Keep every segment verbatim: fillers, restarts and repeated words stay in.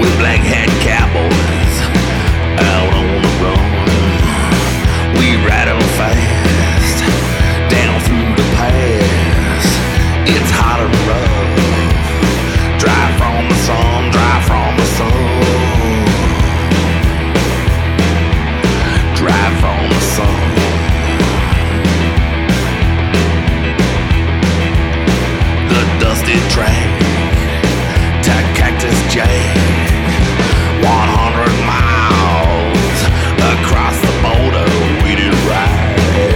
with black hat cowboys out on the run. We rattle fast down through the pass. It's hot and rough. Drive from the sun, drive from the sun. Drive from the sun. The dusty track to Cactus Jack. one hundred miles across the border, we did ride.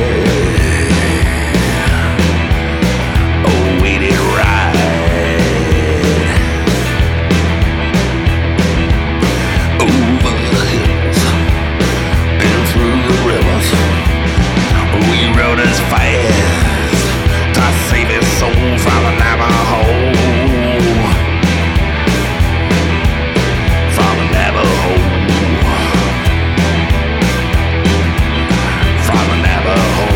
Oh, we did ride. Over the hills and through the rivers, we rode as fast to save his soul from the Navajo. From the Navajo. From the Navajo.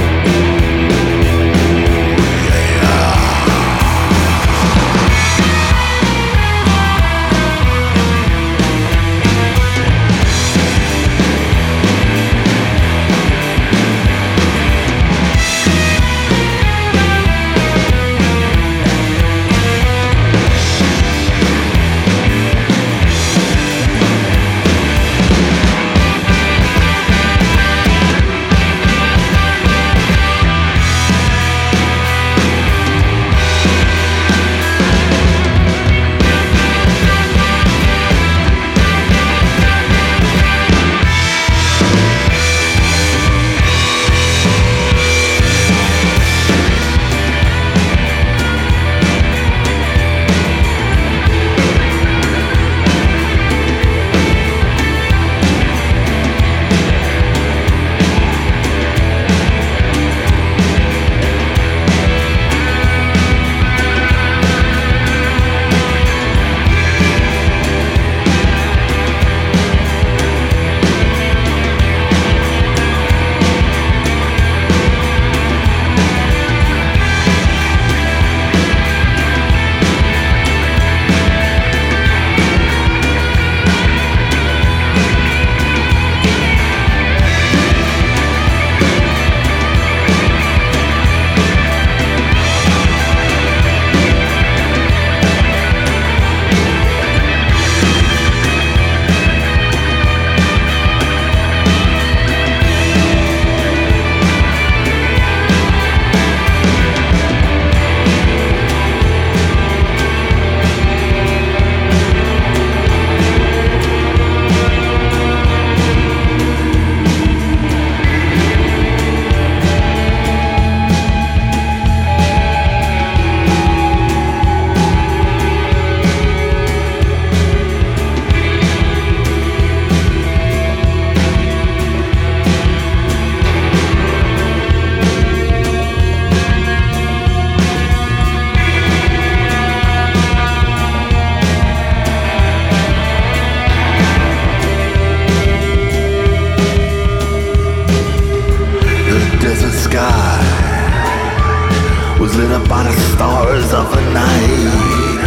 Was lit up by the stars of the night.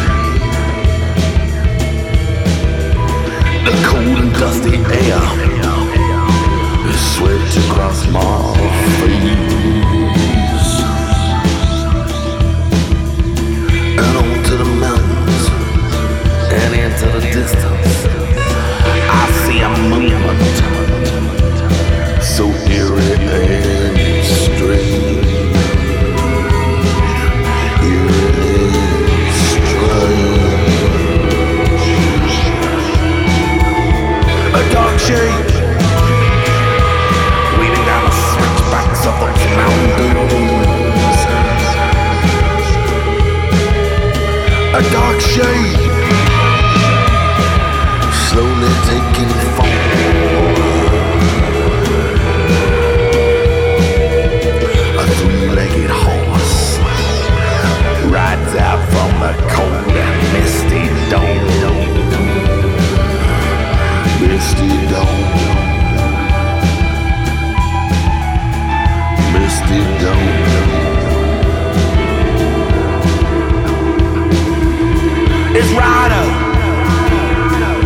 The cold and dusty air is swept across my face and onto the mountains and into the distance. I see a movement so eerie and strange. A dark shape weaving down the switchbacks of those mountains. A dark shape slowly taking form. A three-legged horse rides out from the cold and misty dawn. Misty dawn. Misty dawn. It's Ryder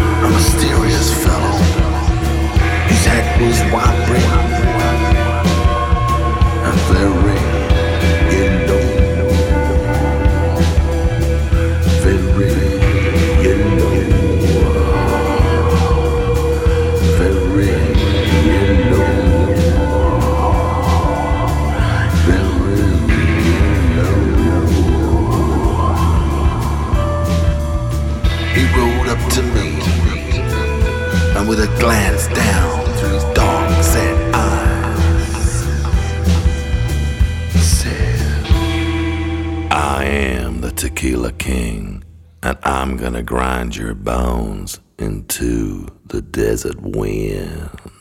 and with a glance down through his dark set eyes, said, I am the Tequila King, and I'm gonna grind your bones into the desert wind.